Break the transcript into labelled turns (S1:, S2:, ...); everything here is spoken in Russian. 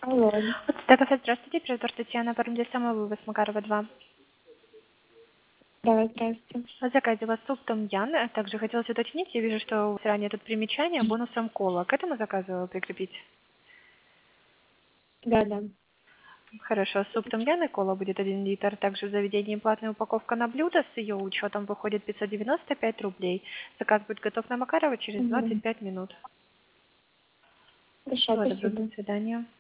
S1: Алло.
S2: Стефа, здравствуйте. Привет, Татьяна. Пару недель самого вывоз Макарова 2.
S1: Да, здравствуйте.
S2: В заказе у вас суп том ян. Также хотелось уточнить, я вижу, что ранее тут примечание бонусом кола. К этому заказу прикрепить?
S1: Да, да.
S2: Хорошо, суп том ян и кола будет 1 литр. Также в заведении платная упаковка на блюдо с ее учетом выходит 595 рублей. Заказ будет готов на Макарова через
S1: Мгм.
S2: 25 минут.
S1: Хорошо,
S2: Всего доброго,
S1: спасибо.
S2: до свидания.